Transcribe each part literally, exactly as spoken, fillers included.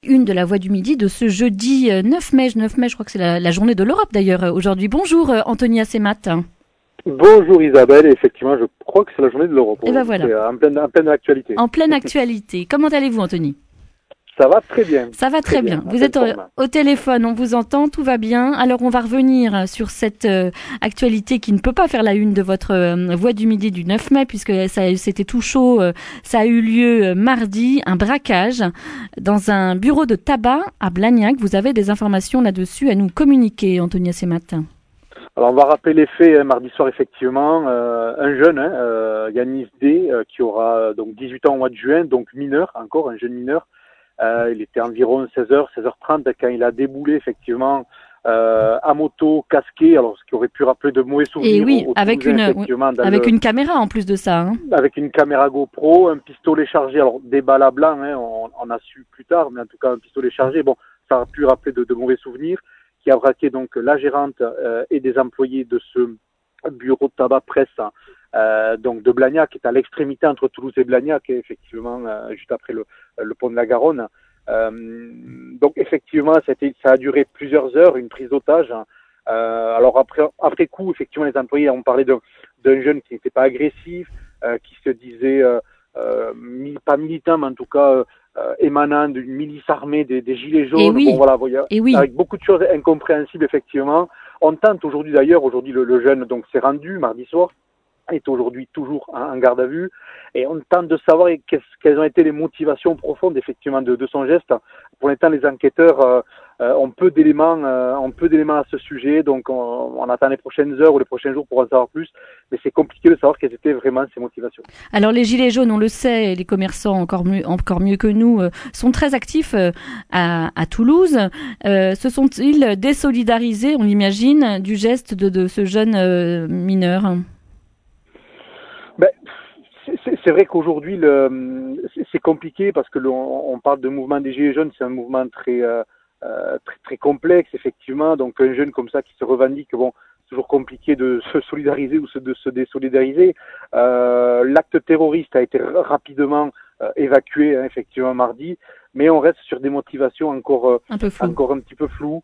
une de la Voix du Midi de ce jeudi neuf mai. neuf mai, je crois que c'est la, la journée de l'Europe d'ailleurs aujourd'hui. Bonjour Anthony Assemat. Bonjour Isabelle, effectivement je crois que c'est la journée de l'Europe. Et ben voilà. C'est en pleine, en pleine actualité. En pleine actualité. Comment allez-vous Anthony ? Ça va très bien. Ça va très, très bien. bien. Vous êtes au, au téléphone, on vous entend, tout va bien. Alors on va revenir sur cette euh, actualité qui ne peut pas faire la une de votre euh, Voix du Midi du neuf mai puisque ça, c'était tout chaud. Euh, ça a eu lieu euh, mardi, un braquage dans un bureau de tabac à Blagnac. Vous avez des informations là-dessus à nous communiquer, Anthony Assemat. Alors on va rappeler les faits hein, mardi soir effectivement. Euh, un jeune, hein, euh, Yanis D, euh, qui aura donc dix-huit ans au mois de juin, donc mineur, encore un jeune mineur. Euh, il était environ seize heures, seize heures trente quand il a déboulé effectivement euh, à moto, casqué, alors ce qui aurait pu rappeler de mauvais souvenirs. Et oui, au, au avec une avec le, une caméra en plus de ça. Hein. Avec une caméra GoPro, un pistolet chargé, alors des balles à blanc, hein, on, on a su plus tard, mais en tout cas un pistolet chargé, bon, ça aurait pu rappeler de, de mauvais souvenirs, qui a braqué donc la gérante euh, et des employés de ce bureau de tabac presse. Euh, donc de Blagnac, qui est à l'extrémité entre Toulouse et Blagnac, effectivement, euh, juste après le, le pont de la Garonne. Euh, donc effectivement, ça a, été, ça a duré plusieurs heures, une prise d'otage. Euh, alors après, après coup, effectivement, les employés ont parlé d'un, d'un jeune qui n'était pas agressif, euh, qui se disait euh, euh, pas militant, mais en tout cas euh, émanant d'une milice armée des, des gilets jaunes. Et oui. Bon voilà, voyez, Et oui. Avec beaucoup de choses incompréhensibles effectivement. On tente aujourd'hui d'ailleurs, aujourd'hui le, le jeune donc s'est rendu mardi soir, est aujourd'hui toujours en garde à vue et on tente de savoir quelles ont été les motivations profondes effectivement de, de son geste. Pour l'instant, les enquêteurs euh, euh, ont peu d'éléments, euh, ont peu d'éléments à ce sujet, donc on, on attend les prochaines heures ou les prochains jours pour en savoir plus. Mais c'est compliqué de savoir quelles étaient vraiment ces motivations. Alors les gilets jaunes, on le sait, les commerçants encore mieux, encore mieux que nous, euh, sont très actifs euh, à, à Toulouse. Euh, se sont-ils désolidarisés, on l'imagine, du geste de, de ce jeune euh, mineur ? Ben, c'est, c'est vrai qu'aujourd'hui, le, c'est, c'est compliqué parce que l'on, on parle de mouvement des Gilets jaunes, c'est un mouvement très, euh, très, très complexe, effectivement. Donc, un jeune comme ça qui se revendique, bon, c'est toujours compliqué de se solidariser ou de se désolidariser. Euh, l'acte terroriste a été rapidement euh, évacué, hein, effectivement, mardi, mais on reste sur des motivations encore, euh, un, peu flou. encore un petit peu floues.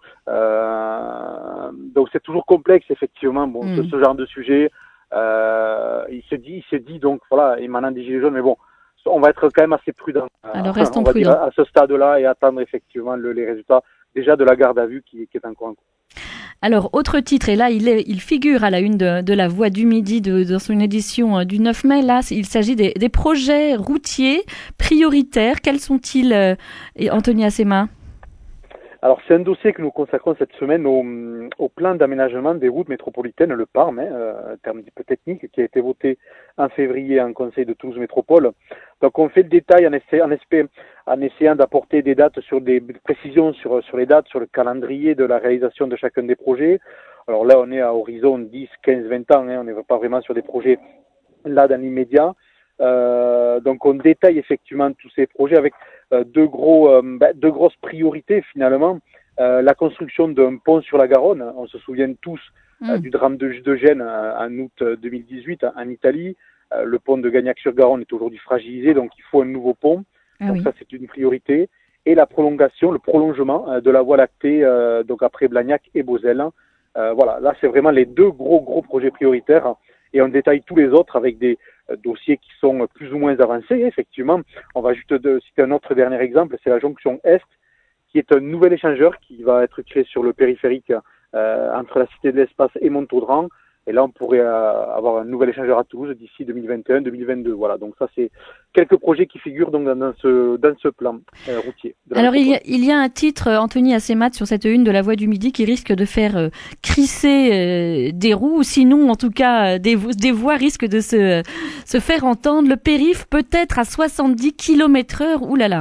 Euh, donc, c'est toujours complexe, effectivement, bon, mmh. ce, ce genre de sujet. Euh, il se dit, il se dit donc voilà, émanant des gilets jaunes, mais bon, on va être quand même assez prudent. Alors restons on va prudents dire à ce stade-là et attendre effectivement le, les résultats déjà de la garde à vue qui, qui est encore en cours. Alors autre titre, et là il, est, il figure à la une de, de la Voix du Midi de, dans son édition du neuf mai. Là, il s'agit des, des projets routiers prioritaires. Quels sont-ils, euh, Anthony Assemat ? Alors c'est un dossier que nous consacrons cette semaine au, au plan d'aménagement des routes métropolitaines, le P A R M, hein, un terme un peu technique, qui a été voté en février en Conseil de Toulouse Métropole. Donc on fait le détail en, essa- en, espé- en essayant d'apporter des dates sur des précisions sur, sur les dates, sur le calendrier de la réalisation de chacun des projets. Alors là on est à horizon dix, quinze, vingt ans, hein, on n'est pas vraiment sur des projets là dans l'immédiat. Euh, donc on détaille effectivement tous ces projets avec euh, deux gros, euh, bah, deux grosses priorités finalement. Euh, la construction d'un pont sur la Garonne. On se souvient tous mmh. euh, du drame de, de Gênes euh, en août deux mille dix-huit en Italie. Euh, le pont de Gagnac-sur-Garonne est aujourd'hui fragilisé, donc il faut un nouveau pont. Ah donc oui. Ça c'est une priorité. Et la prolongation, le prolongement euh, de la voie lactée, euh, donc après Blagnac et Beauzelle. Euh, voilà, là c'est vraiment les deux gros gros projets prioritaires. Et on détaille tous les autres avec des euh, dossiers qui sont plus ou moins avancés. Effectivement, on va juste de, citer un autre dernier exemple, c'est la jonction Est, qui est un nouvel échangeur qui va être créé sur le périphérique euh, entre la Cité de l'Espace et Montaudran. Et là, on pourrait euh, avoir un nouvel échangeur à Toulouse d'ici deux mille vingt et un deux mille vingt-deux. Voilà, donc ça, c'est quelques projets qui figurent donc dans, dans, ce, dans ce plan euh, routier. Alors, il y, a, il y a un titre, Anthony Assemat, sur cette une de la Voix du Midi qui risque de faire euh, crisser euh, des roues, sinon, en tout cas, des, des voix risquent de se, se faire entendre. Le périph' peut être à soixante-dix kilomètres heure. Ouh là là.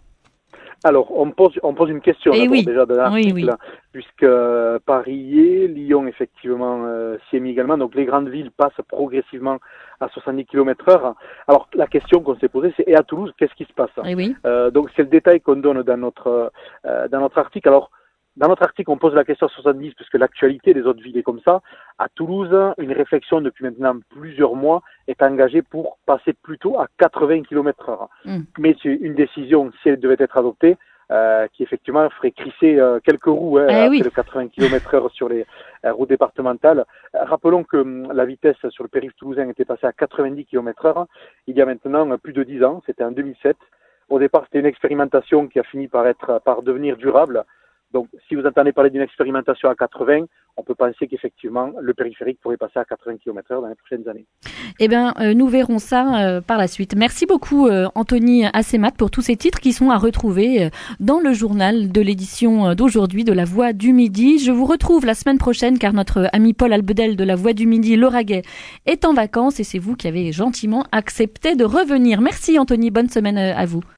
Alors, on pose, on pose une question d'abord, oui. déjà de l'article, oui, oui. puisque euh, Paris y est, Lyon effectivement euh, s'y est mis également, donc les grandes villes passent progressivement à soixante-dix kilomètres heure. Alors, la question qu'on s'est posée, c'est et à Toulouse, qu'est-ce qui se passe oui. euh, Donc, c'est le détail qu'on donne dans notre euh, dans notre article. Alors, dans notre article, on pose la question à soixante-dix, puisque l'actualité des autres villes est comme ça. À Toulouse, une réflexion depuis maintenant plusieurs mois est engagée pour passer plutôt à quatre-vingts kilomètres heure. Mm. Mais c'est une décision, si elle devait être adoptée, euh, qui effectivement ferait crisser euh, quelques roues hein, eh après oui. le quatre-vingts kilomètres heure sur les euh, routes départementales. Euh, rappelons que hum, la vitesse sur le périph' toulousain était passée à quatre-vingt-dix kilomètres heure il y a maintenant euh, plus de dix ans, c'était en deux mille sept. Au départ, c'était une expérimentation qui a fini par être, par devenir durable. Donc, si vous entendez parler d'une expérimentation à quatre-vingts, on peut penser qu'effectivement, le périphérique pourrait passer à quatre-vingts kilomètres heure dans les prochaines années. Eh bien, euh, nous verrons ça euh, par la suite. Merci beaucoup, euh, Anthony Assemat, pour tous ces titres qui sont à retrouver euh, dans le journal de l'édition d'aujourd'hui de La Voix du Midi. Je vous retrouve la semaine prochaine car notre ami Paul Albedel de La Voix du Midi, Lauragais, est en vacances et c'est vous qui avez gentiment accepté de revenir. Merci, Anthony. Bonne semaine à vous.